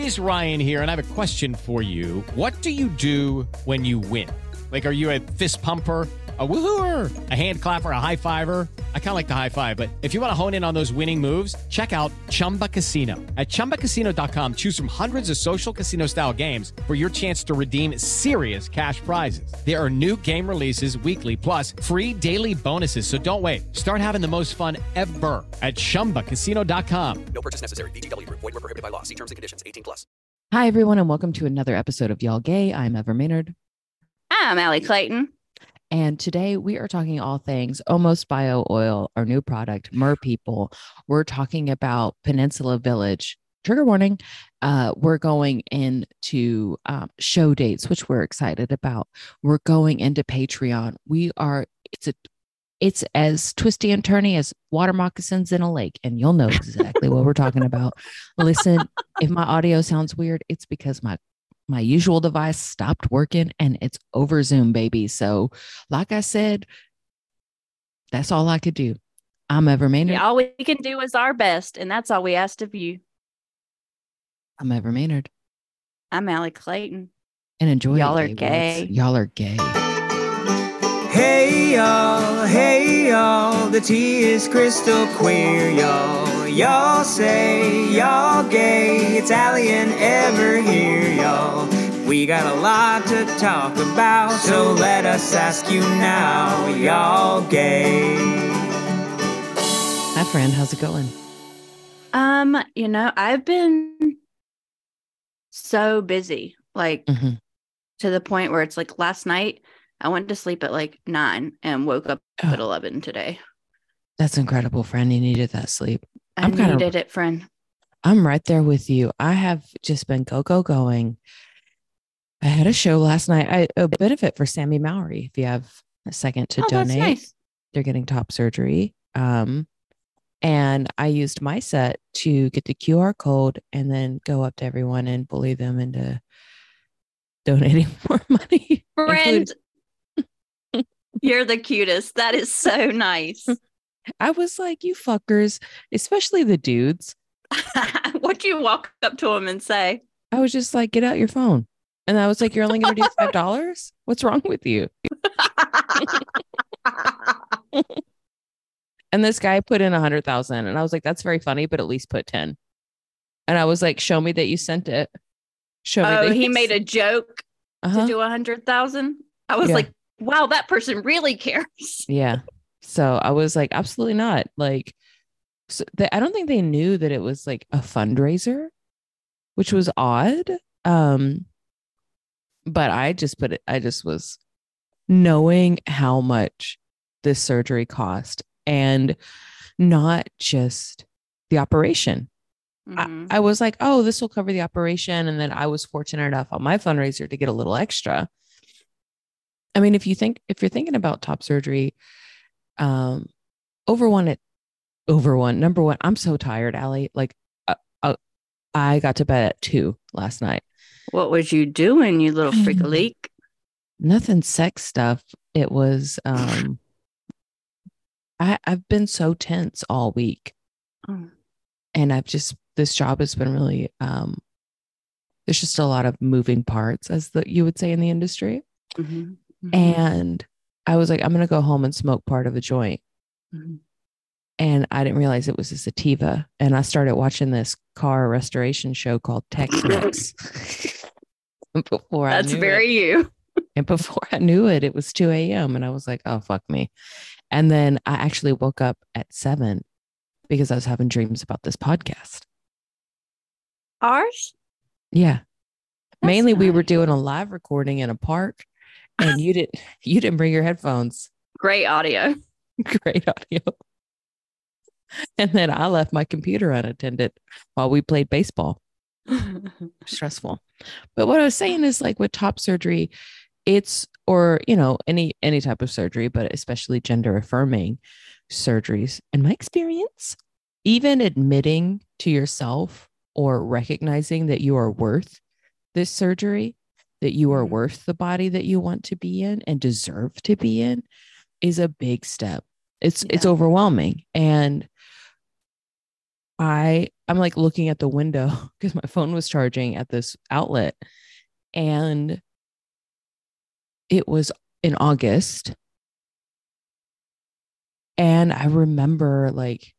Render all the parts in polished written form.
is Ryan here, and I have a question for you. What do you do when you win? Like, are you a fist pumper, a woohooer, a hand clapper, a high fiver? I kind of like the high five, but if you want to hone in on those winning moves, check out Chumba Casino. At ChumbaCasino.com, choose from hundreds of social casino style games for your chance to redeem serious cash prizes. There are new game releases weekly, plus free daily bonuses. So don't wait. Start having the most fun ever at ChumbaCasino.com. No purchase necessary. VGW Group. Void where prohibited by law. See terms and conditions. 18+. Hi, everyone, and welcome to another episode of Y'all Gay. I'm Ever Maynard. I'm Allie Clayton. And today we are talking all things Almost Bio Oil, our new product, Mer People. We're talking about Peninsula Village. Trigger warning. We're going into show dates, which we're excited about. We're going into Patreon. It's as twisty and turny as water moccasins in a lake, and you'll know exactly what we're talking about. Listen, if my audio sounds weird, it's because my usual device stopped working and it's over Zoom, baby. So like I said, that's all I could do. I'm Ever Maynard. Yeah, all we can do is our best, and that's all we asked of you. I'm Ever Maynard. I'm Allie Clayton. And enjoy Y'all it, are gay. Y'all are gay. Hey y'all, the tea is crystal clear, y'all. Y'all say y'all gay, it's Allie and Ever here, y'all. We got a lot to talk about, so let us ask you now, y'all gay? Hi, friend, how's it going? I've been so busy, to the point where it's like last night, I went to sleep at like 9 and woke up at 11 today. That's incredible, friend. You needed that sleep. I needed it, friend. I'm right there with you. I have just been going. I had a show last night. A benefit for Sammy Mowry. If you have a second to donate, that's nice. They're getting top surgery. And I used my set to get the QR code and then go up to everyone and bully them into donating more money. Friend, you're the cutest. That is so nice. I was like, you fuckers, especially the dudes. What'd you walk up to him and say? I was just like, get out your phone. And I was like, you're only going to do $5? What's wrong with you? And this guy put in 100,000. And I was like, that's very funny, but at least put 10. And I was like, show me that you sent it. Show me that he made a joke to do 100,000. I was like, wow, that person really cares. Yeah. So I was like, absolutely not. Like, I don't think they knew that it was like a fundraiser, which was odd. But I just was knowing how much this surgery cost, and not just the operation. I was like, oh, this will cover the operation. And then I was fortunate enough on my fundraiser to get a little extra. I mean, if you're thinking about top surgery, number one, I'm so tired, Allie. Like, I got to bed at 2 last night. What was you doing, you little freak leak? Nothing sex stuff. It was, I've been so tense all week. And this job has been really, there's just a lot of moving parts, as you would say in the industry. And I was like, I'm going to go home and smoke part of a joint. And I didn't realize it was a sativa. And I started watching this car restoration show called Tex-Mex. That's very you. And before I knew it, it was 2 a.m. And I was like, oh, fuck me. And then I actually woke up at 7 because I was having dreams about this podcast. Ours? Yeah. That's Mainly nice. We were doing a live recording in a park, and you didn't bring your headphones. Great audio. Great audio. And then I left my computer unattended while we played baseball. Stressful. But what I was saying is, like, with top surgery, any type of surgery, but especially gender affirming surgeries, in my experience, even admitting to yourself or recognizing that you are worth this surgery, that you are worth the body that you want to be in and deserve to be in, is a big step. It's overwhelming. And I I'm like looking at the window because my phone was charging at this outlet, and it was in August. And I remember like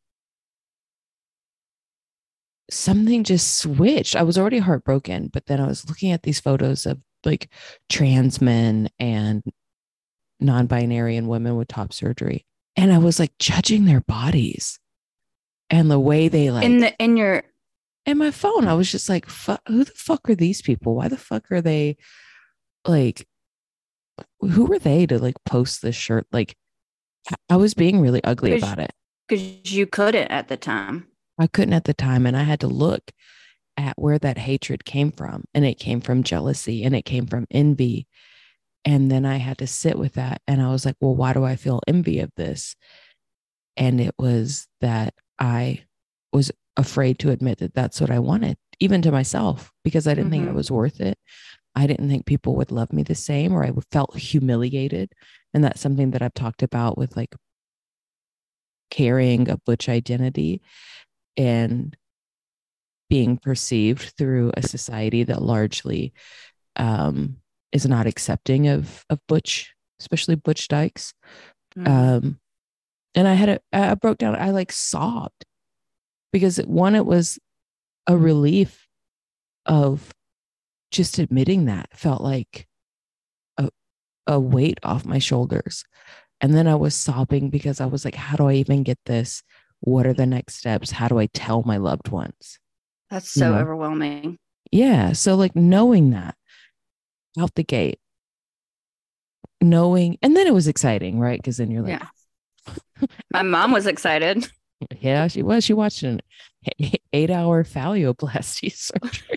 something just switched. I was already heartbroken, but then I was looking at these photos of like trans men and non-binary and women with top surgery. And I was like judging their bodies and the way they like in my phone. I was just like, who the fuck are these people? Why the fuck are they like, who are they to like post this shirt? Like, I was being really ugly about it. Because you couldn't at the time. I couldn't at the time. And I had to look at where that hatred came from. And it came from jealousy and it came from envy. And then I had to sit with that. And I was like, well, why do I feel envy of this? And it was that I was afraid to admit that that's what I wanted, even to myself, because I didn't think it was worth it. I didn't think people would love me the same, or I felt humiliated. And that's something that I've talked about with like carrying a butch identity and being perceived through a society that largely is not accepting of butch, especially butch dykes. And I broke down. I like sobbed because one, it was a relief of just admitting that. Felt like a weight off my shoulders. And then I was sobbing because I was like, how do I even get this? What are the next steps? How do I tell my loved ones? That's so overwhelming. Yeah. So like knowing that out the gate, knowing, and then it was exciting, right? Because then you're like, my mom was excited. Yeah, she was. She watched an 8-hour phalloplasty surgery.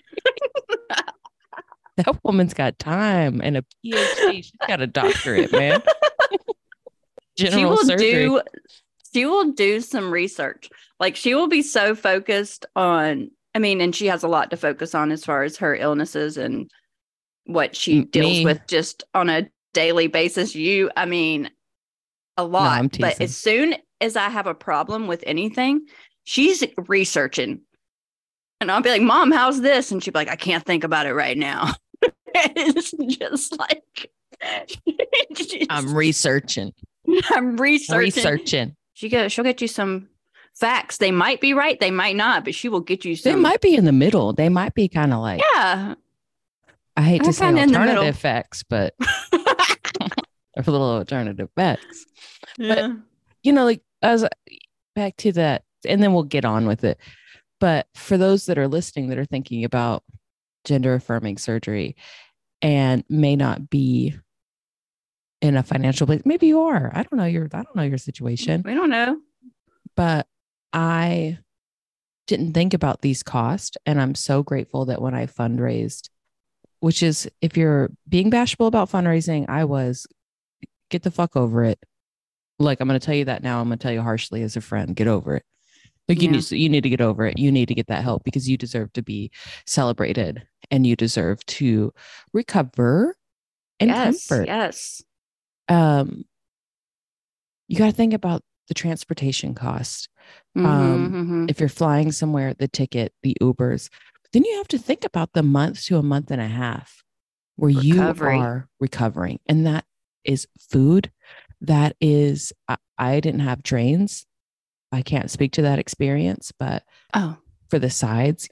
That woman's got time and a PhD. She's got a doctorate, man. General surgery. She will do some research. Like she will be so focused on, and she has a lot to focus on as far as her illnesses and what she deals with just on a daily basis. A lot. No, but as soon as I have a problem with anything, she's researching. And I'll be like, Mom, how's this? And she'll be like, I can't think about it right now. It's just like, I'm researching. She'll get you some facts. They might be right. They might not, but she will get you some. They might be in the middle. They might be kind of like, yeah. I hate to say alternative facts, but a little alternative facts. Yeah. But, like as back to that, and then we'll get on with it. But for those that are listening that are thinking about gender affirming surgery and may not be in a financial place, maybe you are. I don't know your situation. We don't know. But I didn't think about these costs, and I'm so grateful that when I fundraised, which is, if you're being bashful about fundraising, I was, get the fuck over it. Like, I'm going to tell you that now. I'm going to tell you harshly as a friend, get over it. Like you need to get over it. You need to get that help because you deserve to be celebrated and you deserve to recover and comfort. Yes. You got to think about the transportation cost. If you're flying somewhere, the ticket, the Ubers, but then you have to think about the month to a month and a half where you are recovering. And that is food. That is, I didn't have trains. I can't speak to that experience, but for the sides,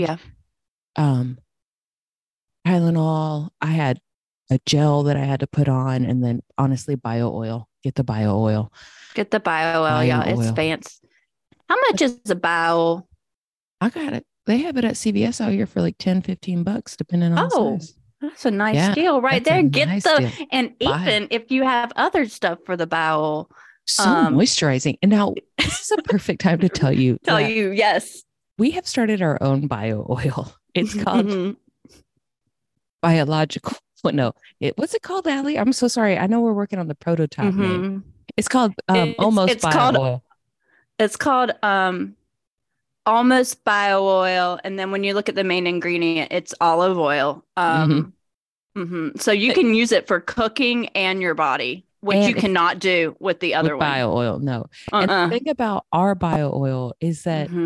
Tylenol, I had a gel that I had to put on, and then honestly, bio oil. Get the bio oil. Get the bio oil, y'all. It's fancy. How much is the bio oil? I got it. They have it at CVS out here for like $10-15, depending on the size. That's a nice deal right there. Get deal. And even if you have other stuff for the bio oil. So moisturizing. And now this is a perfect time to tell you. Yes. We have started our own bio oil. It's called biological. What's it called, Allie? I'm so sorry. I know we're working on the prototype name. It's called Almost Bio Oil. It's called Almost Bio Oil. And then when you look at the main ingredient, it's olive oil. So you can use it for cooking and your body. Which you cannot do with the other one. Bio oil, no. And the thing about our bio oil is that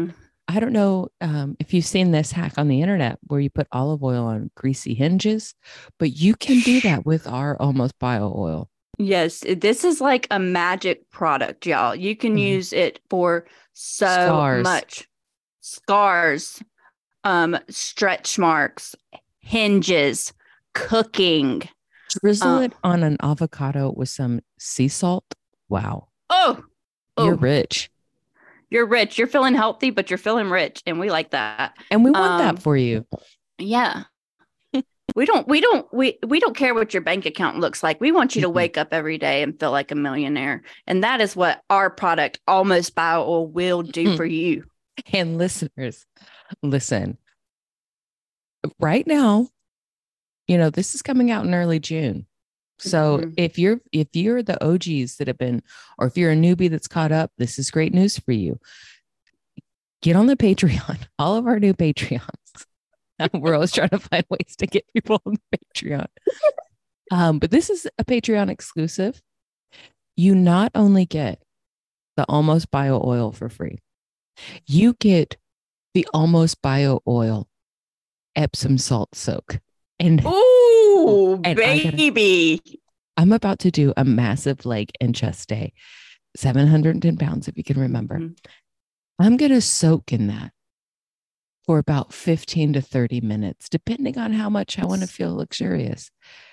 I don't know if you've seen this hack on the internet where you put olive oil on greasy hinges, but you can do that with our Almost Bio oil. Yes, this is like a magic product, y'all. You can use it for much. Scars, stretch marks, hinges, cooking. Drizzle it on an avocado with some sea salt. Wow. Oh, you're rich. You're rich. You're feeling healthy, but you're feeling rich, and we like that. And we want that for you. Yeah. We don't care what your bank account looks like. We want you to wake up every day and feel like a millionaire. And that is what our product, Almost Bio Oil, will do for you. And listeners, listen. Right now, this is coming out in early June. So if you're the OGs that have been, or if you're a newbie that's caught up, this is great news for you. Get on the Patreon. All of our new Patreons. We're always trying to find ways to get people on the Patreon. But this is a Patreon exclusive. You not only get the Almost Bio oil for free, you get the Almost Bio oil Epsom salt soak. And baby. I'm about to do a massive leg and chest day, 710 pounds, if you can remember. I'm going to soak in that for about 15 to 30 minutes, depending on how much I want to feel luxurious.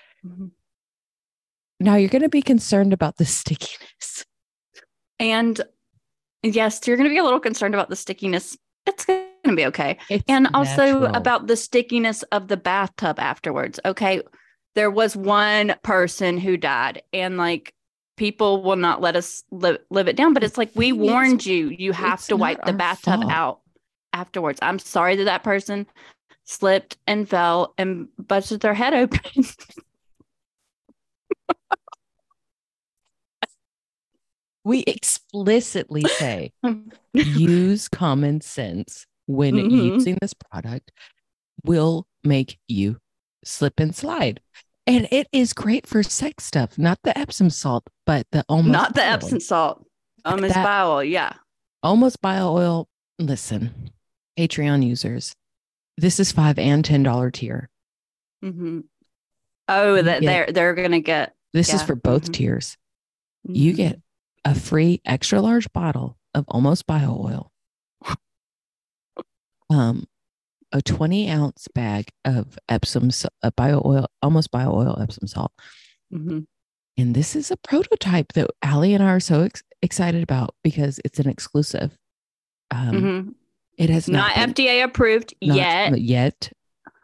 Now, you're going to be concerned about the stickiness. And yes, you're going to be a little concerned about the stickiness. It's going to be okay. And also about the stickiness of the bathtub afterwards. Okay. There was one person who died, and like people will not let us live it down. But it's like, we warned you, you have to wipe the bathtub out afterwards. I'm sorry that person slipped and fell and busted their head open. We explicitly say use common sense when using this product will make you slip and slide. And it is great for sex stuff, not the Epsom salt, but the Almost Bio Epsom salt. Almost Bio oil, yeah. Almost Bio oil. Listen, Patreon users, this is $5 and $10 tier. Oh, they're gonna get. This is for both tiers. You get a free extra large bottle of Almost Bio oil, a 20-ounce bag of Epsom Bio oil, Almost Bio oil Epsom salt. And this is a prototype that Allie and I are so excited about because it's an exclusive. It has not FDA approved yet.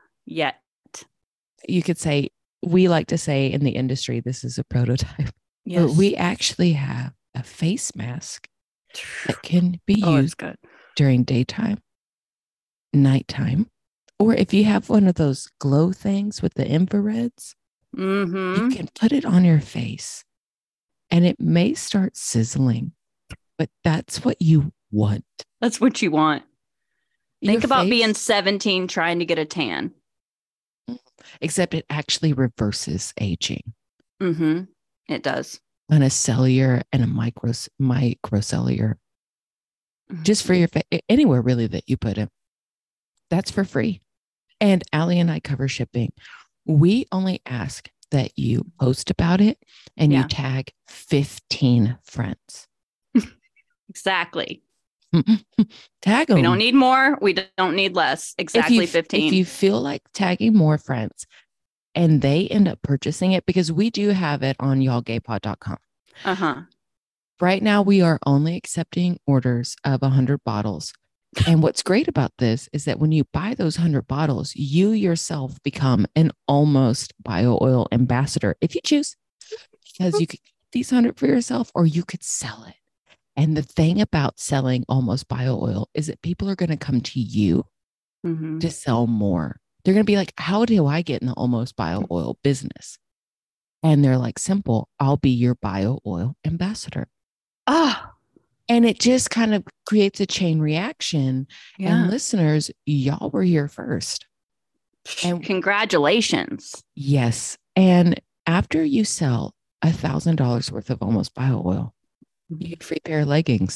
You could say, we like to say in the industry, this is a prototype. Yes. But we actually have a face mask that can be used during daytime, nighttime, or if you have one of those glow things with the infrareds, you can put it on your face and it may start sizzling, but that's what you want. That's what you want. Think about being 17 trying to get a tan. Except it actually reverses aging. It does. On a cellular and a microcellular. Just for your face, anywhere really that you put it. That's for free. And Allie and I cover shipping. We only ask that you post about it and you tag 15 friends. Exactly. Tag them. We don't need more. We don't need less. Exactly 15. If you feel like tagging more friends and they end up purchasing it, because we do have it on y'allgaypod.com. Right now, we are only accepting orders of 100 bottles. And what's great about this is that when you buy those 100 bottles, you yourself become an Almost Bio oil ambassador if you choose, because you could keep these 100 for yourself or you could sell it. And the thing about selling Almost Bio oil is that people are going to come to you to sell more. They're going to be like, how do I get in the Almost Bio oil business? And they're like, simple, I'll be your bio oil ambassador. And it just kind of creates a chain reaction. And listeners, y'all were here first. And congratulations. Yes. And after you sell $1,000 worth of Almost Bio oil, you get a free pair of leggings.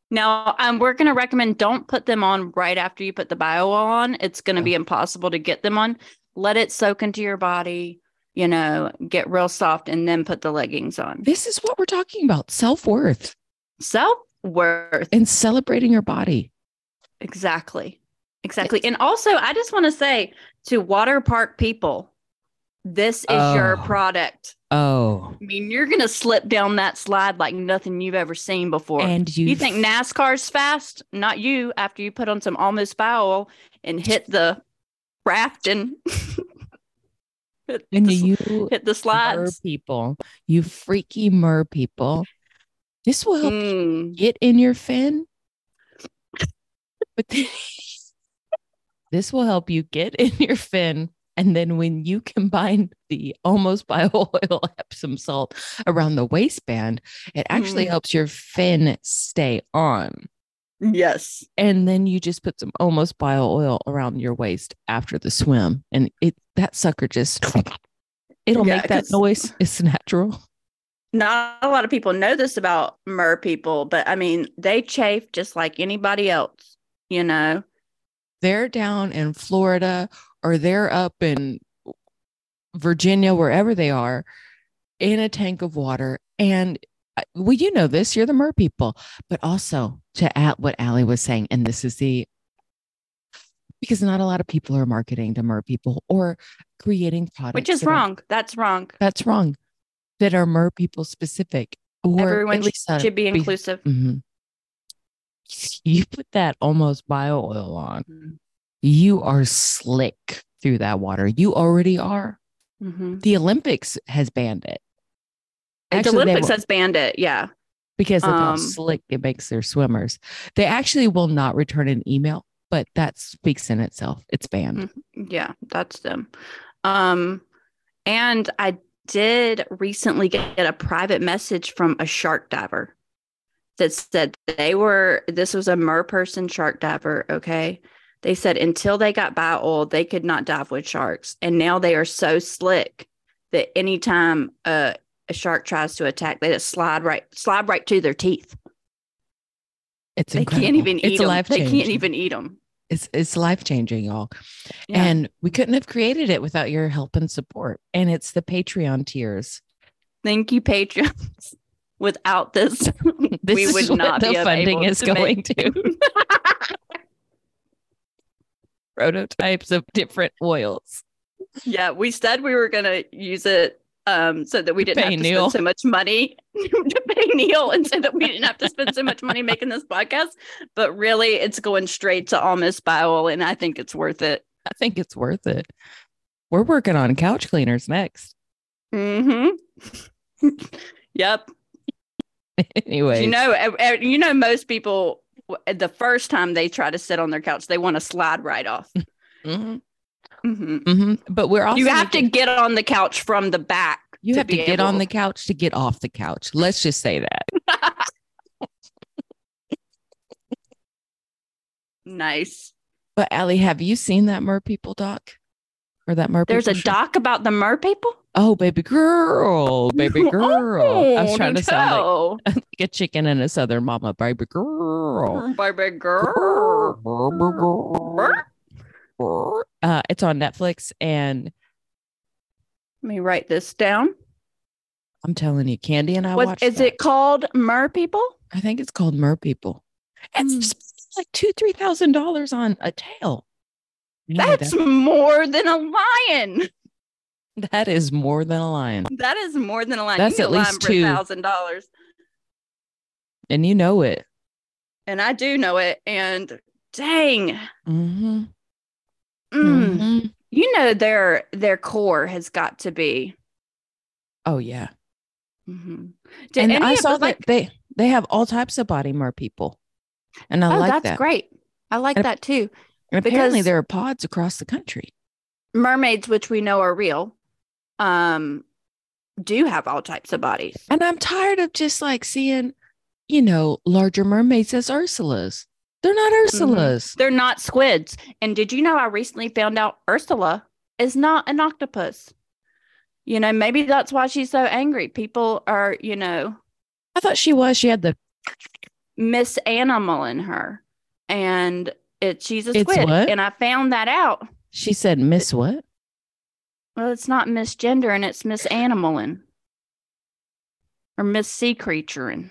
Now, we're going to recommend don't put them on right after you put the bio oil on. It's going to be impossible to get them on. Let it soak into your body, get real soft, and then put the leggings on. This is what we're talking about. Self-worth. Self-worth. And celebrating your body. Exactly. And also, I just want to say to water park people, this is your product. Oh. I mean, you're going to slip down that slide like nothing you've ever seen before. And you think NASCAR's fast? Not you, after you put on some Almost bio oil and hit the raft and hit the slides. Mer people, you freaky mer people. This will help you get in your fin. But this will help you get in your fin. And then when you combine the Almost bio oil Epsom salt around the waistband, it actually helps your fin stay on. Yes. And then you just put some Almost bio oil around your waist after the swim. And that sucker just, it'll make that noise. It's natural. Not a lot of people know this about mer people, but I mean, they chafe just like anybody else, They're down in Florida or they're up in Virginia, wherever they are, in a tank of water. And you know this, you're the mer people, but also to add what Allie was saying, and this is because not a lot of people are marketing to mer people or creating products. Which is wrong. That's wrong. That's wrong. That are mer people specific. Or everyone should be inclusive. Mm-hmm. You put that Almost bio oil on. You are slick through that water. You already are. The Olympics has banned it. Actually, the Olympics has banned it, yeah. Because of how slick it makes their swimmers. They actually will not return an email, but that speaks in itself. It's banned. Yeah, that's them. And I did recently get a private message from a shark diver that said this was a mer person shark diver, okay? They said until they got bio oil, they could not dive with sharks. And now they are so slick that anytime a shark tries to attack, they just slide right to their teeth. They can't even eat them. They can't even eat them. It's life-changing, y'all. Yeah. And we couldn't have created it without your help and support. And it's the Patreon tiers. Thank you, Patreons. Without this we would not be the funding is going to. Prototypes of different oils. Yeah, we said we were going to use it so that we didn't have to spend so much money to pay Neil, and so that we didn't have to spend so much money making this podcast. But really, it's going straight to Almost bio oil, and I think it's worth it. I think it's worth it. We're working on couch cleaners next. Yep. Anyway, most people, the first time they try to sit on their couch, they want to slide right off. But we're also you have to get on the couch from the back. You have to get on the couch to get off the couch. Let's just say that. Nice. But Allie, have you seen that mer people doc? Or that mer There's people a doc about the mer people? Oh, baby girl. Baby girl. I was trying to sound like a chicken and a southern mama. Baby girl. Baby girl. It's on Netflix, and let me write this down. I'm telling you, Candy and I watched it called Mer People? I think it's called Mer People. It's like $2,000-$3,000 on a tail. That's more than a lion. That is more than a lion. That is more than a lion. That's at least $1,000. And you know it. And I do know it. And dang. Their core has got to be. Oh yeah. And I saw that they have all types of body mer people, and I like that. That's great. I like that too. And apparently there are pods across the country. Mermaids, which we know are real, do have all types of bodies. And I'm tired of just like seeing, larger mermaids as Ursulas. They're not Ursulas. They're not squids. And did you know I recently found out Ursula is not an octopus? Maybe that's why she's so angry. People are, I thought she was. She had the Miss Animal in her, and she's a It's squid. what? And I found that out. She said, Miss what? Well, it's not Miss Gender, and it's Miss Animalin or Miss Sea Creaturein.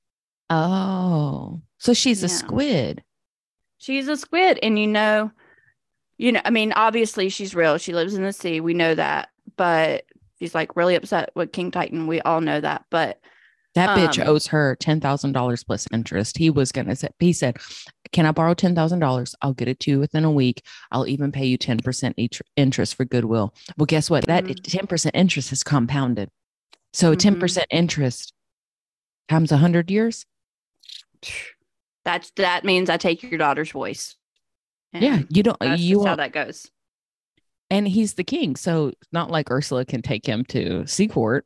Oh, so she's a Yeah. squid. She's a squid, and I mean, obviously she's real. She lives in the sea. We know that, but she's like really upset with King Titan. We all know that, but That bitch owes her $10,000 plus interest. He said, can I borrow $10,000? I'll get it to you within a week. I'll even pay you 10% each interest for goodwill. Well, guess what? That 10% interest is compounded. So 10% interest times 100 years. That means I take your daughter's voice. And Yeah, you don't. That's You just how won't- that goes. And he's the king, so it's not like Ursula can take him to Seacourt.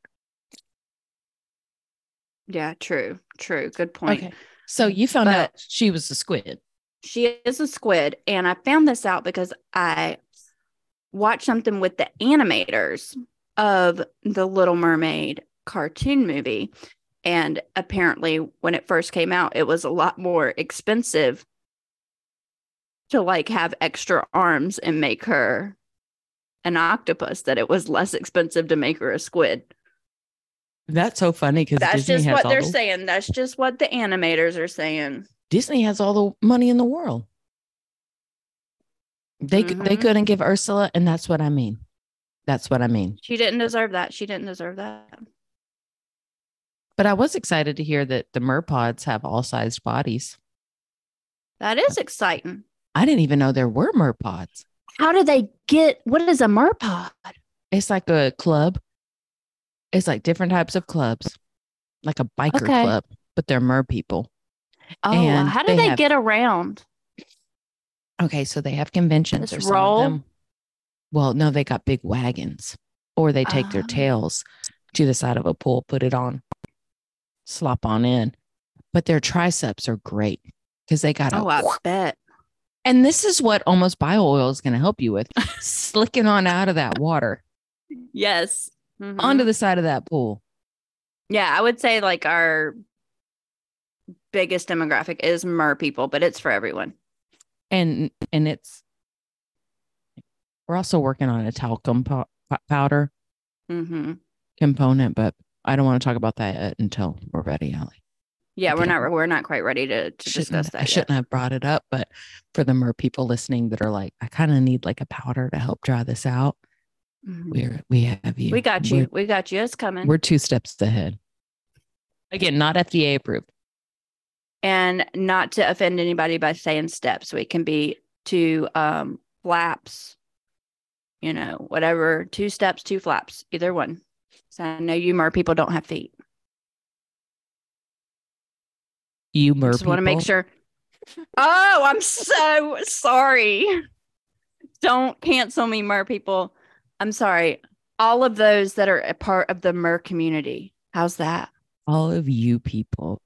Yeah, true. Good point. Okay, so you found out she was a squid. She is a squid, and I found this out because I watched something with the animators of the Little Mermaid cartoon movie, and apparently when it first came out, it was a lot more expensive to like have extra arms and make her an octopus, that it was less expensive to make her a squid. That's so funny because That's Disney just has what all they're the, saying. That's just what the animators are saying. Disney has all the money in the world. They couldn't give Ursula, and that's what I mean. That's what I mean. She didn't deserve that. She didn't deserve that. But I was excited to hear that the merpods have all sized bodies. That is exciting. I didn't even know there were merpods. How do they get? What is a merpod? It's like a club. It's like different types of clubs, like a biker club, but they're mer people. Oh, And how do they get around? Okay, so they have conventions. Just or some roll? of them. Well, no, they got big wagons, or they take their Oh. tails to the side of a pool, put it on, slop on in. But their triceps are great because they got I bet. And this is what Almost Bio Oil is going to help you with, slicking on out of that water Yes. Mhm. onto the side of that pool. Yeah, I would say like our biggest demographic is mer people, but it's for everyone. And it's, we're also working on a talcum powder Mm-hmm. component, but I don't want to talk about that yet until we're ready, Allie. Yeah, Okay. we're not quite ready to discuss that I yet. shouldn't have brought it up, but for the mer people listening that are like, I kind of need like a powder to help dry this out. Mhm. We have you. We got you. We got you. It's coming. We're 2 steps ahead. Again, not FDA approved. And not to offend anybody by saying steps. We can be 2 flaps, whatever, 2 steps, 2 flaps, either one. So I know you mer people don't have feet. You mer Just want to make people. sure. Oh, I'm so sorry. Don't cancel me, mer people. I'm sorry. All of those that are a part of the mer community. How's that? All of you people.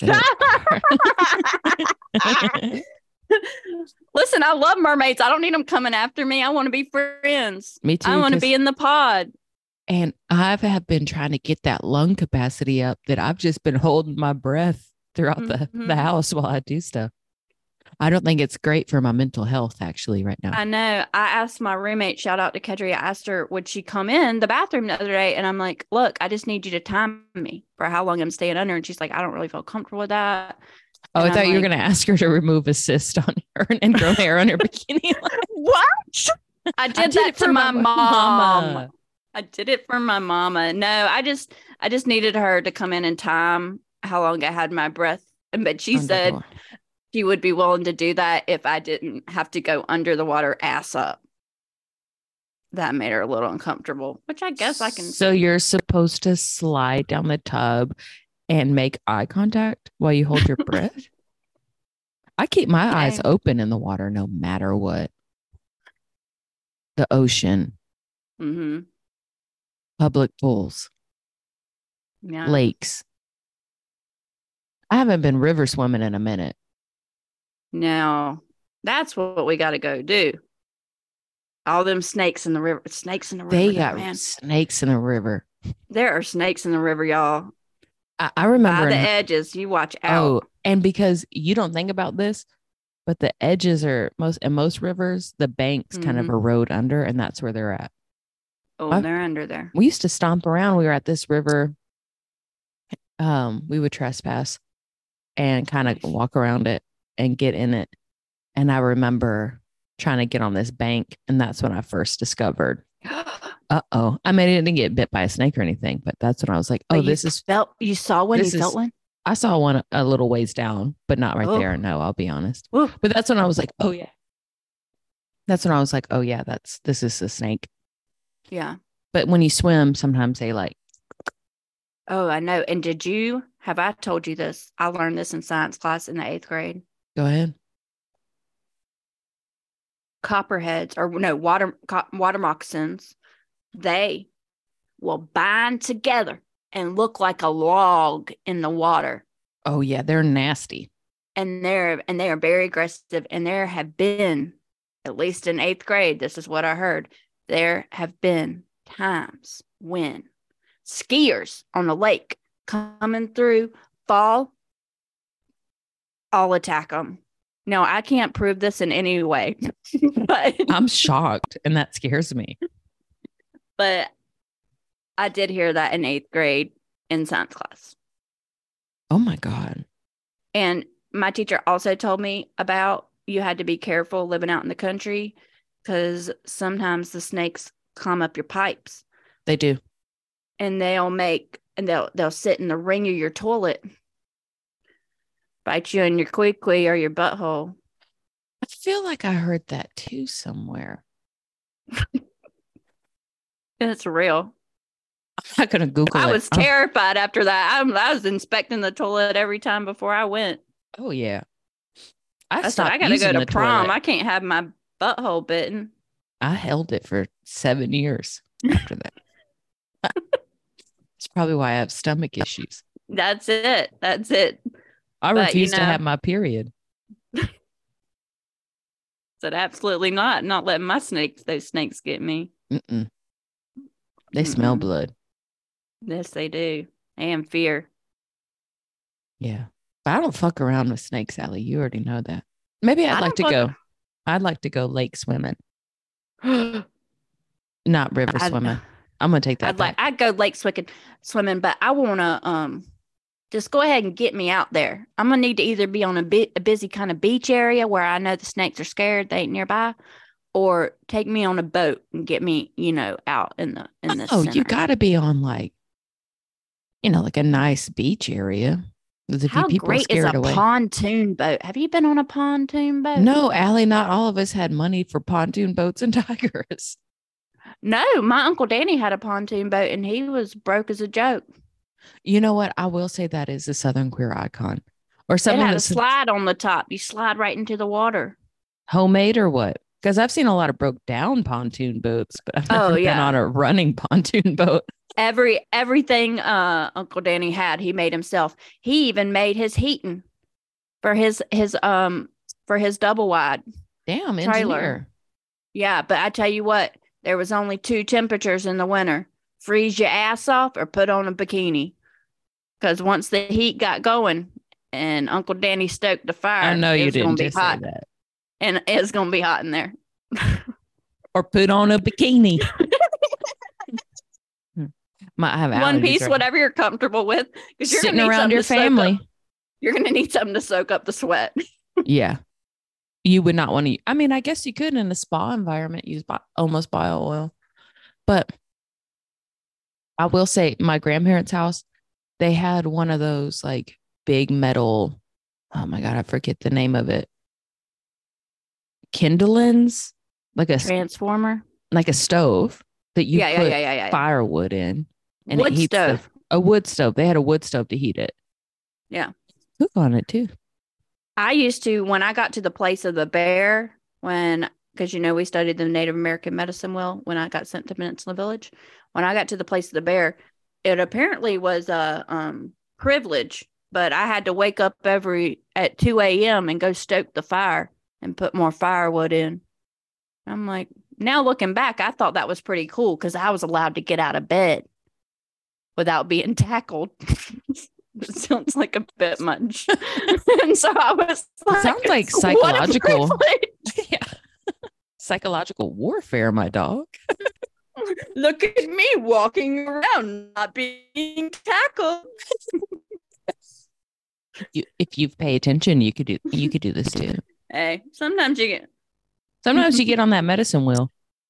Listen, I love mermaids. I don't need them coming after me. I want to be friends. Me too. I want to 'cause- be in the pod. And I have been trying to get that lung capacity up that I've just been holding my breath throughout the Mhm. house while I do stuff. I don't think it's great for my mental health actually right now. I know. I asked my roommate, shout out to Kedri, I asked her, would she come in the bathroom the other day? And I'm like, look, I just need you to time me for how long I'm staying under. And she's like, I don't really feel comfortable with that. Oh, And I thought I'm you were like, going to ask her to remove a cyst on her and grow hair on her bikini line. What? I did that it for to my my mom. mama. I did it for my mama. No, I just needed her to come in and time how long I had my breath. But she said Underwater. she would be willing to do that if I didn't have to go under the water ass up. That made her a little uncomfortable, which I guess I can. So you're supposed to slide down the tub and make eye contact while you hold your breath? I keep my eyes Okay. open in the water no matter what. The ocean, Mm-hmm. public pools, Yeah. lakes. I haven't been river swimming in a minute. Now that's what we got to go do. All them snakes in the river. Snakes in the river. They though, got man. snakes in the river. There are snakes in the river, y'all. I remember by the edges. You watch out. Oh, and because you don't think about this, but the edges are most rivers, the banks kind of erode under, and that's where they're at. Oh, they're under there. We used to stomp around. We were at this river. We would trespass and kind of walk around it and get in it. And I remember trying to get on this bank, and that's when I first discovered. Uh-oh. I mean, I didn't get bit by a snake or anything, but that's when I was like, oh, you saw one? You felt one? I saw one a little ways down, but not right there. No, I'll be honest. Ooh. But that's when I was like, oh yeah. That's when I was like, oh yeah, this is a snake. Yeah. But when you swim, sometimes they like. Oh, I know. And have I told you this? I learned this in science class in the 8th grade. Go ahead. Copperheads, or no, water moccasins, they will bind together and look like a log in the water. Oh yeah, they're nasty. And they are very aggressive. And there have been, at least in 8th grade, this is what I heard, there have been times when skiers on the lake coming through fall, I'll attack them. No, I can't prove this in any way, but I'm shocked, and that scares me. But I did hear that in 8th grade in science class. Oh my God. And my teacher also told me about you had to be careful living out in the country because sometimes the snakes climb up your pipes. They do. And they'll sit in the ring of your toilet, bite you in your queequee or your butthole. I feel like I heard that too somewhere. It's real. I'm not going to Google it. I was terrified after that. I was inspecting the toilet every time before I went. Oh, yeah. I said, I got to go to prom. I can't have my butthole bitten. I held it for 7 years after that. That's probably why I have stomach issues. That's it. I refuse to have my period. Said absolutely not. Not letting those snakes get me. Mm-mm. They smell blood. Yes, they do. And fear. Yeah. But I don't fuck around with snakes, Allie. You already know that. Maybe I'd like to go. I'd like to go lake swimming. Not river swimming. I'm going to take that back. I'd go lake swimming, but I want to just go ahead and get me out there. I'm going to need to either be on a busy kind of beach area where I know the snakes are scared, they ain't nearby, or take me on a boat and get me, out in the center. You got to be on like a nice beach area. How great is a pontoon boat? Have you been on a pontoon boat? No, Allie, not all of us had money for pontoon boats and tigers. No, my Uncle Danny had a pontoon boat and he was broke as a joke. You know what? I will say that is a Southern queer icon. Or something. It had a slide on the top. You slide right into the water. Homemade or what? Because I've seen a lot of broke down pontoon boats, but I've never been on a running pontoon boat. Everything Uncle Danny had, he made himself. He even made his heating for his double wide. Damn, trailer. Engineer. Yeah, but I tell you what, there was only 2 temperatures in the winter: freeze your ass off or put on a bikini. Because once the heat got going and Uncle Danny stoked the fire, I know you didn't just say that. And it's going to be hot in there. Or put on a bikini. Might have one piece, whatever you're comfortable with. Because you're sitting around your family. You're going to need something to soak up the sweat. Yeah. You would not want to. I mean, I guess you could in a spa environment use almost bio oil. But I will say my grandparents' house, they had one of those like big metal. Oh my God, I forget the name of it. Kindlings, like a transformer, like a stove that you put firewood in. And wood stove. A wood stove. They had a wood stove to heat it. Yeah. Cook on it too. I used to, when I got to the place of the bear, because we studied the Native American medicine well when I got sent to Peninsula Village. When I got to the place of the bear, it apparently was a privilege, but I had to wake up at 2 a.m. and go stoke the fire and put more firewood in. I'm like, now looking back, I thought that was pretty cool because I was allowed to get out of bed without being tackled. It sounds like a bit much. And so I was like, it sounds like psychological. Yeah. Psychological warfare, my dog. Look at me walking around, not being tackled. If you've paid attention, you could do this too. Hey, sometimes you get on that medicine wheel.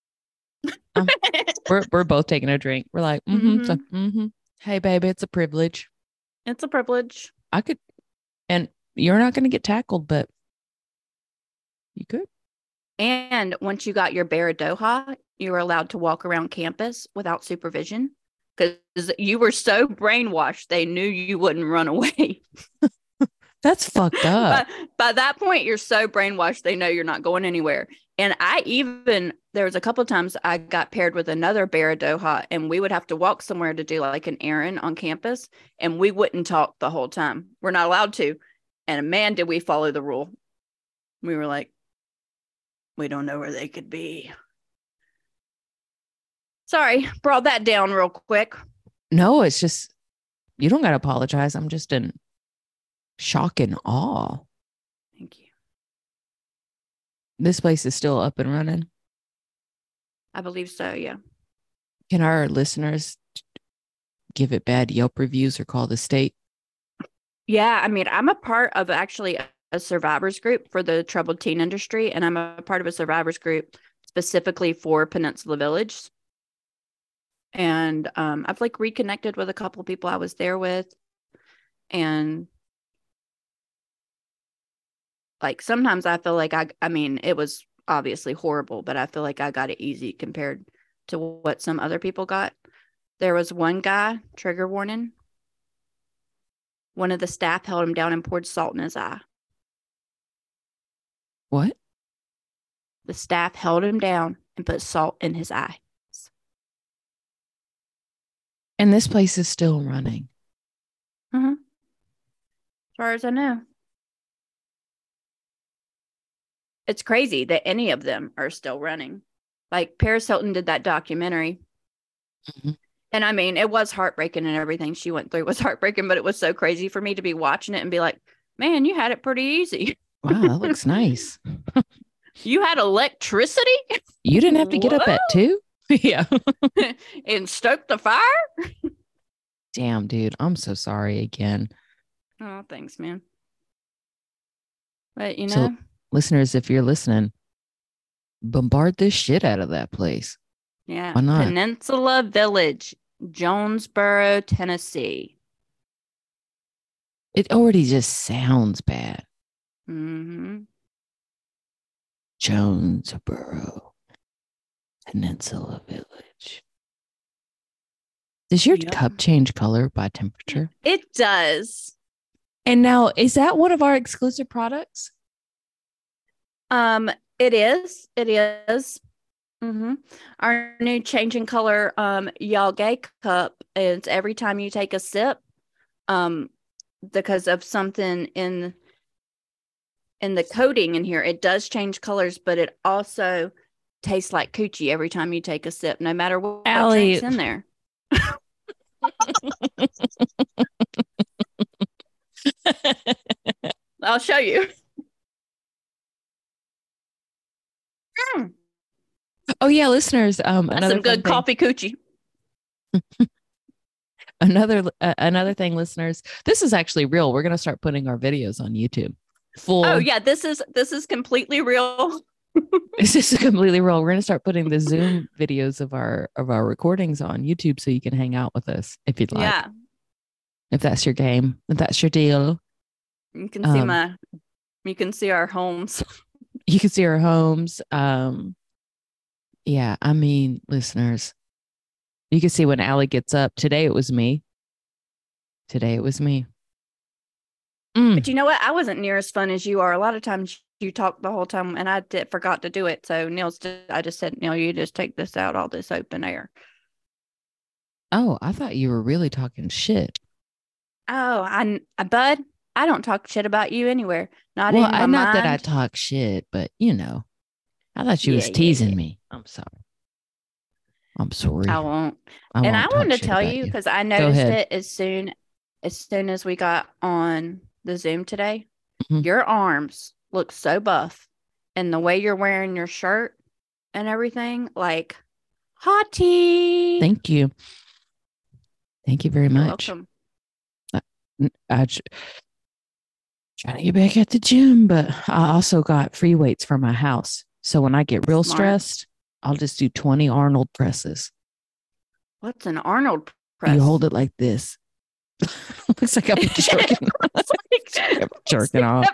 We're both taking a drink. We're like, hey, baby, it's a privilege. It's a privilege. I could, and you're not going to get tackled, but you could. And once you got your Baradoha, you were allowed to walk around campus without supervision because you were so brainwashed, they knew you wouldn't run away. That's fucked up. By that point, you're so brainwashed, they know you're not going anywhere. And there was a couple of times I got paired with another Baradoha, and we would have to walk somewhere to do like an errand on campus, and we wouldn't talk the whole time. We're not allowed to. And man, did we follow the rule. We were like, we don't know where they could be. Sorry, brought that down real quick. No, it's just, you don't got to apologize. I'm just in shock and awe. Thank you. This place is still up and running. I believe so, yeah. Can our listeners give it bad Yelp reviews or call the state? Yeah, I mean, I'm a part of actually a survivors group for the troubled teen industry, and I'm a part of a survivors group specifically for Peninsula Village. And I've like reconnected with a couple of people I was there with, and like sometimes I feel like I mean, it was obviously horrible, but I feel like I got it easy compared to what some other people got. There was one guy, trigger warning. One of the staff held him down and poured salt in his eye. What? The staff held him down and put salt in his eye. And this place is still running. Mm-hmm. As far as I know. It's crazy that any of them are still running. Like Paris Hilton did that documentary. Mm-hmm. And I mean, it was heartbreaking, and everything she went through was heartbreaking, but it was so crazy for me to be watching it and be like, man, you had it pretty easy. Wow, that looks nice. You had electricity? You didn't have to get up at 2? Yeah. And stoke the fire? Damn, dude. I'm so sorry again. Oh, thanks, man. But, you know. So, listeners, if you're listening, bombard this shit out of that place. Yeah. Why not? Peninsula Village, Jonesboro, Tennessee. It already just sounds bad. Mm-hmm. Jonesboro, Peninsula Village. Does your cup change color by temperature? It does. And now, is that one of our exclusive products? It is. It is. Mm-hmm. Our new changing color, Y'all Gay cup is every time you take a sip, because of something in the coating in here, it does change colors, but it also tastes like coochie every time you take a sip, no matter what drink's in there. I'll show you. Oh yeah, listeners. That's some good coffee coochie. Another thing, listeners. This is actually real. We're gonna start putting our videos on YouTube. Oh yeah, this is completely real. This is completely real. We're gonna start putting the Zoom videos of our recordings on YouTube, so you can hang out with us if you'd like. Yeah. If that's your game, if that's your deal. You can see you can see our homes. You can see our homes. Yeah, I mean, listeners, you can see when Allie gets up. Today it was me. But you know what? I wasn't near as fun as you are. A lot of times you talk the whole time, and I forgot to do it. So I just said, Neil, you just take this out, all this open air. Oh, I thought you were really talking shit. Oh, Bud, I don't talk shit about you anywhere. Not that I talk shit, but I thought you was teasing me. I'm sorry. I'm sorry. I won't. And I wanted to tell you, because I noticed it as soon as soon as we got on the Zoom today, your arms look so buff, and the way you're wearing your shirt and everything, like hottie. Thank you. Thank you very much. Welcome. I trying to get back at the gym, but I also got free weights for my house. So when I get real stressed, I'll just do 20 Arnold presses. What's an Arnold press? You hold it like this. Looks like I'm jerking off.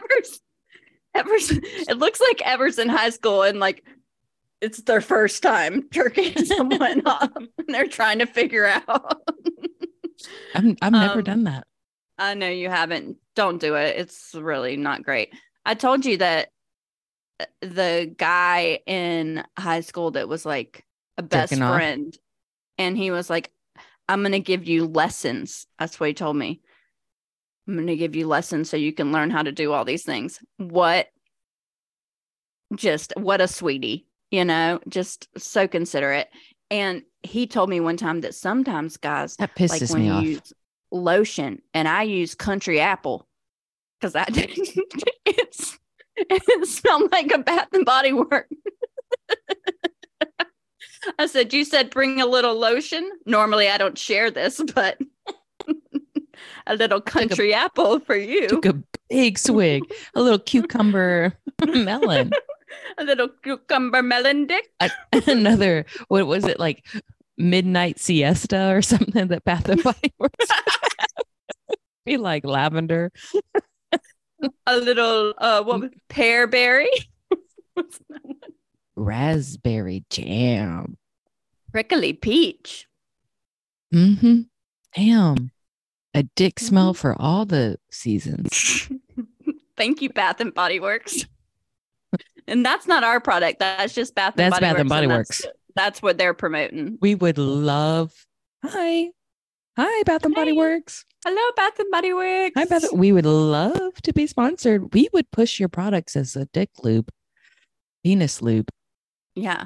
It looks like Ever's in high school and like it's their first time jerking someone off and they're trying to figure out. I've never done that. I know you haven't. Don't do it. It's really not great. I told you that the guy in high school that was like a best friend, and he was like, I'm going to give you lessons. That's what he told me. I'm going to give you lessons so you can learn how to do all these things. What a sweetie, just so considerate. And he told me one time that sometimes guys, that pisses like when me you off. use lotion, and I use Country Apple because I didn't. It smelled like a Bath and Body Works. I said, you said bring a little lotion. Normally I don't share this, but a little Country Apple for you. Took a big swig, a little cucumber melon. A little cucumber melon dick. Another, what was it, like midnight siesta or something that Bath and Body Works? Be like lavender. A little pearberry. Raspberry jam. Prickly peach. Damn. A dick smell for all the seasons. Thank you, Bath and Body Works. And that's not our product. That's just Bath and Body Works. That's Bath and Body Works. That's what they're promoting. We would love. Hi, Bath and Body Works. Hello, Bath and Body Works. Hi, Bath. We would love to be sponsored. We would push your products as a dick lube, penis lube. Yeah.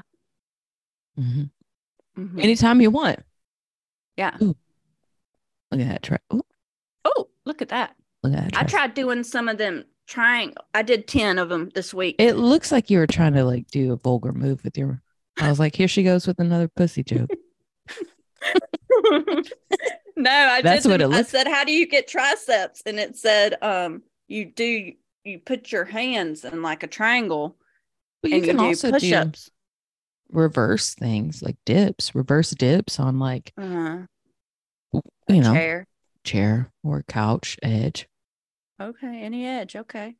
Anytime you want. Yeah. Ooh. Look at that. Oh, look at that. Look at that. I tried doing some of them. I did 10 of them this week. It looks like you were trying to like do a vulgar move with your. I was like, here she goes with another pussy joke. No, That's what it looks. I said, how do you get triceps? And it said, you put your hands in like a triangle. But you can also do push-ups. Reverse things like reverse dips on like, chair or couch edge. Okay. Any edge. Okay.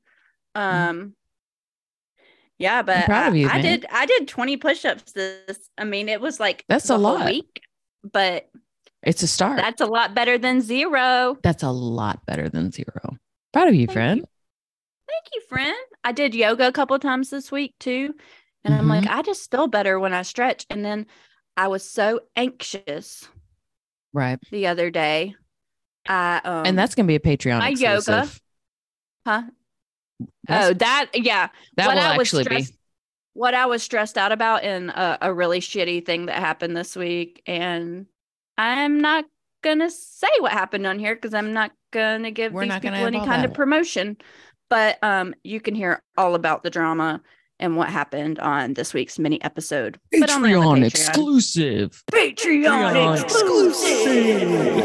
Yeah, but I'm proud of you, man. I did 20 push-ups it was like that's a lot week, but it's a start. That's a lot better than 0. That's a lot better than 0. Proud of you, friend. Thank you, friend. I did yoga a couple of times this week too. And I'm like, I just feel better when I stretch. And then I was so anxious. Right. The other day. And that's going to be a Patreon my exclusive. Yoga. Huh? That will actually be. What I was stressed out about in a really shitty thing that happened this week. And I'm not going to say what happened on here because I'm not going to give these people any kind of promotion. But you can hear all about the drama and what happened on this week's mini episode. Patreon exclusive. Patreon exclusive.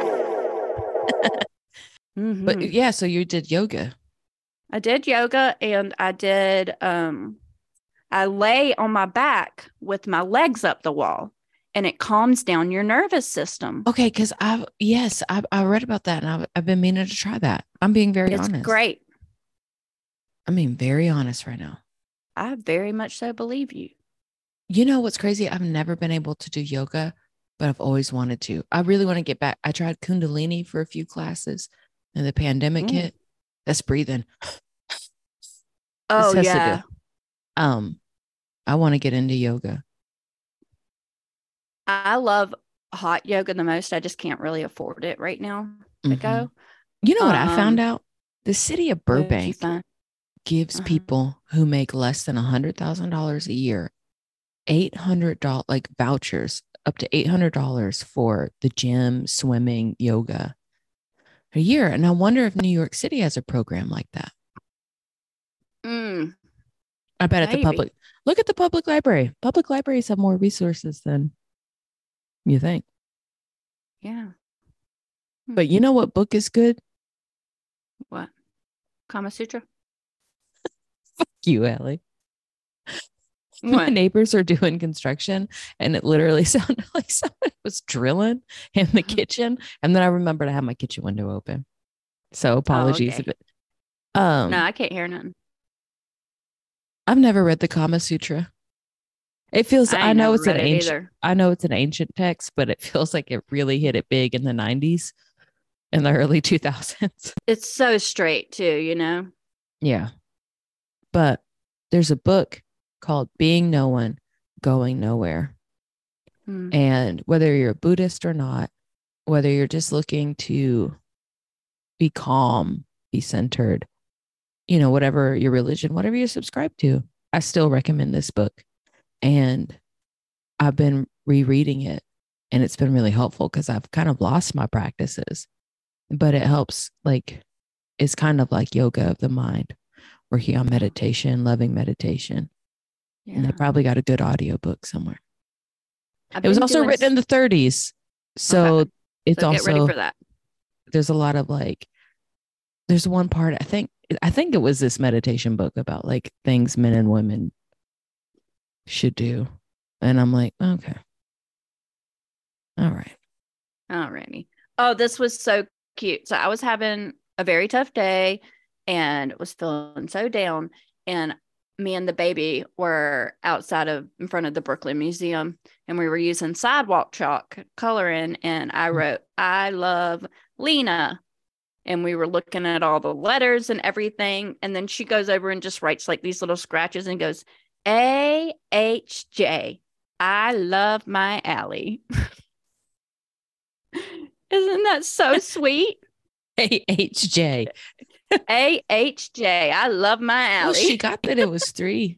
But yeah, so you did yoga. I did yoga and I did, I lay on my back with my legs up the wall and it calms down your nervous system. Okay. Cause I read about that and I've been meaning to try that. I'm being very honest. It's great. I'm being very honest right now. I very much so believe you. You know what's crazy? I've never been able to do yoga, but I've always wanted to. I really want to get back. I tried Kundalini for a few classes and the pandemic hit. That's breathing. Oh yeah. I want to get into yoga. I love hot yoga the most. I just can't really afford it right now to go. You know what I found out? The city of Burbank gives people who make less than $100,000 a year $800 like vouchers up to $800 for the gym, swimming, yoga. a year. And I wonder if New York City has a program like that. I bet maybe. Look at the public library. Public libraries have more resources than you think. Yeah. But you know what book is good? What? Kama Sutra? Fuck you, Ellie. What? My neighbors are doing construction and it literally sounded like somebody was drilling in the kitchen. And then I remembered I had my kitchen window open. So apologies. Okay. No, I can't hear nothing. I've never read the Kama Sutra. It feels, I know it's an ancient text, but it feels like it really hit it big in the 90s and the early 2000s. It's so straight too, you know? Yeah. But there's a book called Being No One, Going Nowhere. And whether you're a Buddhist or not, whether you're just looking to be calm, be centered, you know, whatever your religion, whatever you subscribe to, I still recommend this book. And I've been rereading it and it's been really helpful because I've kind of lost my practices, but it helps. Like, it's kind of like yoga of the mind, working on meditation, loving meditation. Yeah. And they probably got a good audiobook somewhere. It was also written in the 30s. So it's also, get ready for that. There's a lot of like, there's one part, I think it was this meditation book about like things men and women should do. And I'm like, okay. All right. Alrighty. Oh, this was so cute. So I was having a very tough day and was feeling so down. And me and the baby were in front of the Brooklyn Museum and we were using sidewalk chalk coloring. And I wrote, I love Lena. And we were looking at all the letters and everything. And then she goes over and just writes like these little scratches and goes, AHJ. I love my Allie. Isn't that so sweet? AHJ. AHJ. I love my Allie. Well, she got that it was 3.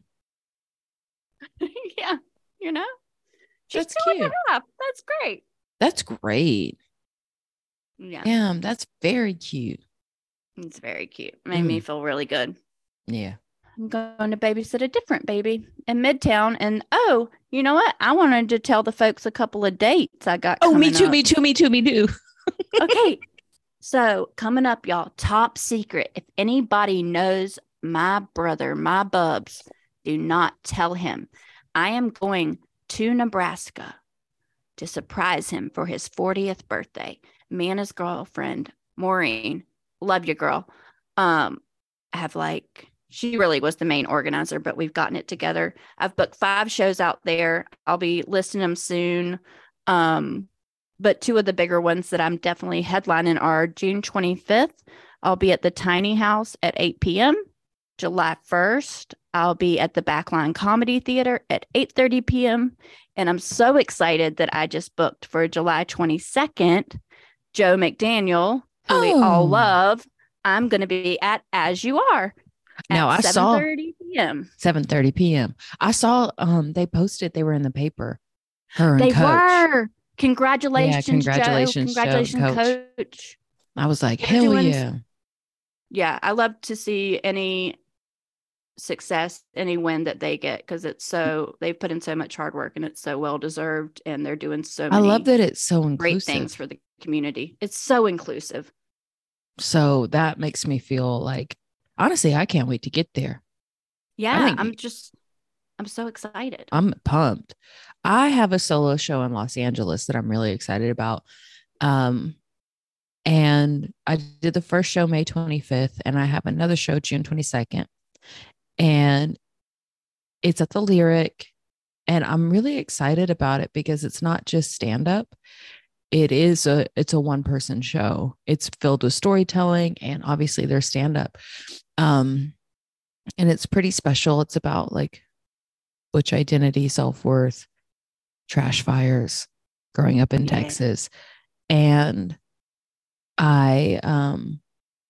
Yeah. You know? That's cute. That's great. That's great. Yeah. Damn, that's very cute. It's very cute. Made me feel really good. Yeah. I'm going to babysit a different baby in Midtown. And oh, you know what? I wanted to tell the folks a couple of dates I got. Oh, me too. Okay. So coming up, y'all, top secret. If anybody knows my brother, my Bubs, do not tell him. I am going to Nebraska to surprise him for his 40th birthday. Me and his girlfriend, Maureen, love you, girl. She really was the main organizer, but we've gotten it together. I've booked 5 shows out there. I'll be listing them soon. But 2 of the bigger ones that I'm definitely headlining are June 25th. I'll be at the Tiny House at 8 p.m. July 1st, I'll be at the Backline Comedy Theater at 8:30 p.m. And I'm so excited that I just booked for July 22nd, Joe McDaniel, who we all love. I'm going to be at As You Are. Now I saw 7:30 p.m. 7:30 p.m. I saw they posted they were in the paper. Her and they Coach. Were. Congratulations, congratulations, Joe. Congratulations, Coach. I was like, hell yeah. Yeah, I love to see any success, any win that they get because they've put in so much hard work and it's so well deserved and they're doing so many I love that it's so inclusive. Great things for the community. It's so inclusive. So that makes me feel like, honestly, I can't wait to get there. Yeah, I'm so excited. I'm pumped. I have a solo show in Los Angeles that I'm really excited about. And I did the first show May 25th, and I have another show June 22nd. And it's at the Lyric. And I'm really excited about it because it's not just stand-up. It's a one-person show. It's filled with storytelling and obviously there's stand-up. And it's pretty special. It's about like butch identity, self-worth, trash fires, growing up in Texas. And after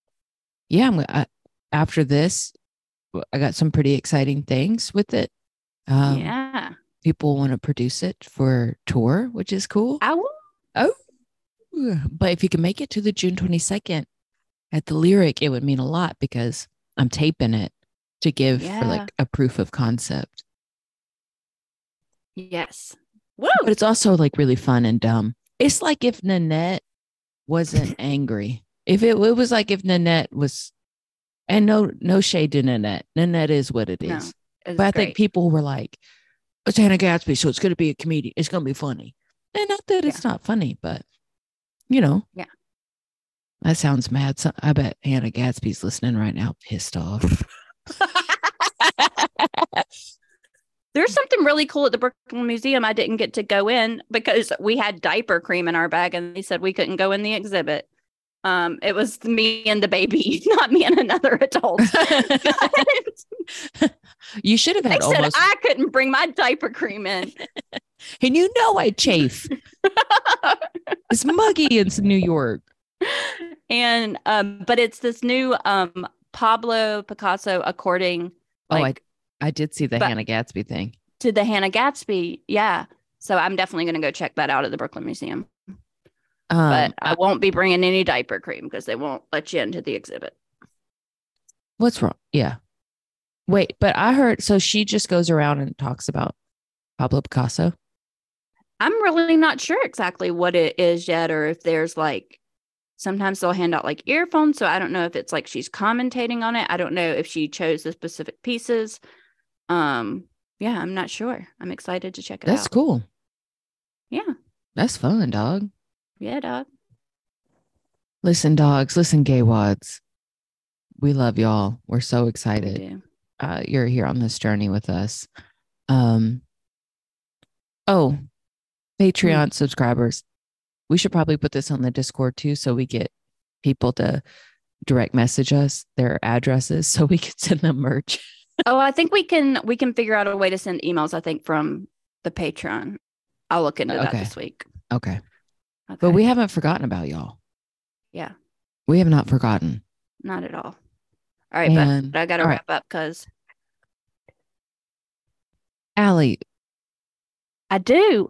this, I got some pretty exciting things with it. People want to produce it for tour, which is cool. Oh, but if you can make it to the June 22nd, at the Lyric, it would mean a lot because I'm taping it to give for like a proof of concept. Yes. Woo! But it's also like really fun and dumb. It's like if Nanette wasn't angry. If it was like if Nanette was, and no shade to Nanette. Nanette is what it is. But I think people were like, it's Hannah Gadsby, so it's going to be a comedian. It's going to be funny. And not that it's not funny, but you know. Yeah. That sounds mad. So I bet Hannah Gadsby's listening right now, pissed off. There's something really cool at the Brooklyn Museum. I didn't get to go in because we had diaper cream in our bag and they said we couldn't go in the exhibit. It was me and the baby, not me and another adult. You should have had said I couldn't bring my diaper cream in. And you know I chafe. It's muggy in New York. And but it's this new Pablo Picasso according. I did see the Hannah Gadsby thing. To the Hannah Gadsby, yeah. So I'm definitely going to go check that out at the Brooklyn Museum. But I won't be bringing any diaper cream because they won't let you into the exhibit. What's wrong? Yeah. Wait, but I heard, so she just goes around and talks about Pablo Picasso? I'm really not sure exactly what it is yet, or if there's like, sometimes they'll hand out like earphones. So I don't know if it's like she's commentating on it. I don't know if she chose the specific pieces. Yeah, I'm not sure. I'm excited to check it out. That's cool. Yeah. That's fun, dog. Yeah, dog. Listen, dogs. Listen, gay wads. We love y'all. We're so excited. You're here on this journey with us. Patreon subscribers. We should probably put this on the Discord too, so we get people to direct message us their addresses so we can send them merch. I think we can figure out a way to send emails, I think, from the Patreon. I'll look into that this week. Okay. But we haven't forgotten about y'all. Yeah. We have not forgotten. Not at all. All right, but I got to wrap up because. Allie. I do.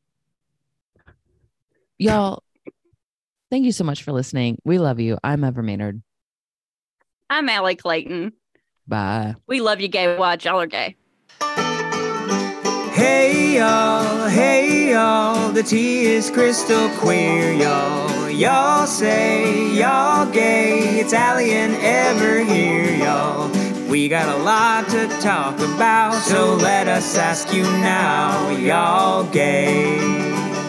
Y'all, thank you so much for listening. We love you. I'm Ever Maynard. I'm Allie Clayton. Bye. We love you, gay watch. Y'all are gay. Hey y'all, the tea is crystal queer, y'all. Y'all say y'all gay, it's Allie and Ever here, y'all. We got a lot to talk about, so let us ask you now, y'all gay?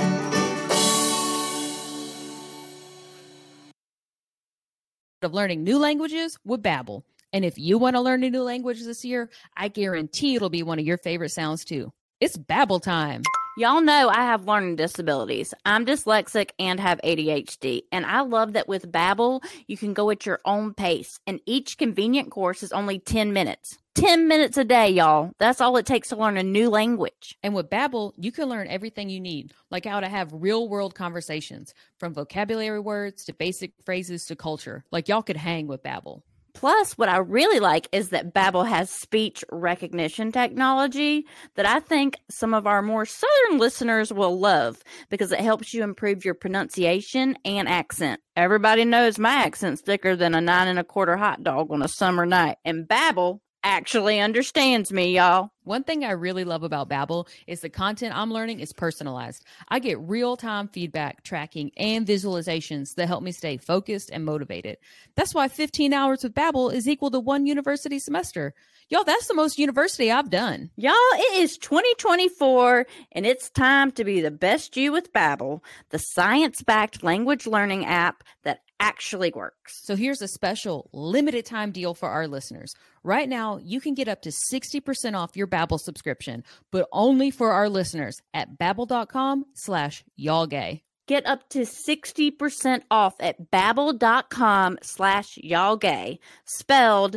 Of learning new languages with Babbel. And if you want to learn a new language this year, I guarantee it'll be one of your favorite sounds too. It's Babbel time. Y'all know I have learning disabilities. I'm dyslexic and have ADHD. And I love that with Babbel, you can go at your own pace. And each convenient course is only 10 minutes. 10 minutes a day, y'all. That's all it takes to learn a new language. And with Babbel, you can learn everything you need, like how to have real-world conversations, from vocabulary words to basic phrases to culture. Like y'all could hang with Babbel. Plus, what I really like is that Babbel has speech recognition technology that I think some of our more Southern listeners will love because it helps you improve your pronunciation and accent. Everybody knows my accent's thicker than a 9 1/4 hot dog on a summer night, and Babbel actually understands me, y'all. One thing I really love about Babbel is the content I'm learning is personalized. I get real-time feedback, tracking, and visualizations that help me stay focused and motivated. That's why 15 hours with Babbel is equal to 1 university semester. Y'all, that's the most university I've done. Y'all, it is 2024, and it's time to be the best you with Babbel, the science-backed language learning app that actually works. So here's a special limited time deal for our listeners. Right now, you can get up to 60% off your Babbel subscription, but only for our listeners at babbel.com/y'allgay. Get up to 60% off at babbel.com/y'allgay, spelled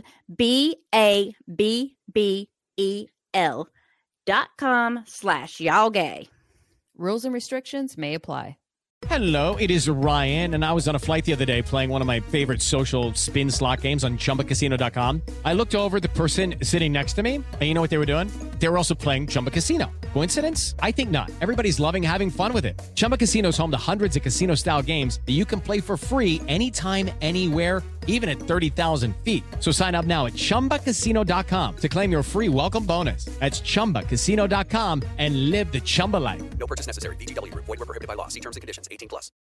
BABBEL.com/y'allgay. Rules and restrictions may apply. Hello, it is Ryan, and I was on a flight the other day playing one of my favorite social spin slot games on ChumbaCasino.com. I looked over at the person sitting next to me, and you know what they were doing? They were also playing Chumba Casino. Coincidence? I think not. Everybody's loving having fun with it. Chumba Casino is home to hundreds of casino-style games that you can play for free anytime, anywhere, even at 30,000 feet. So sign up now at ChumbaCasino.com to claim your free welcome bonus. That's ChumbaCasino.com and live the Chumba life. No purchase necessary. VGW Group. Void where prohibited by law. See terms and conditions. 18+.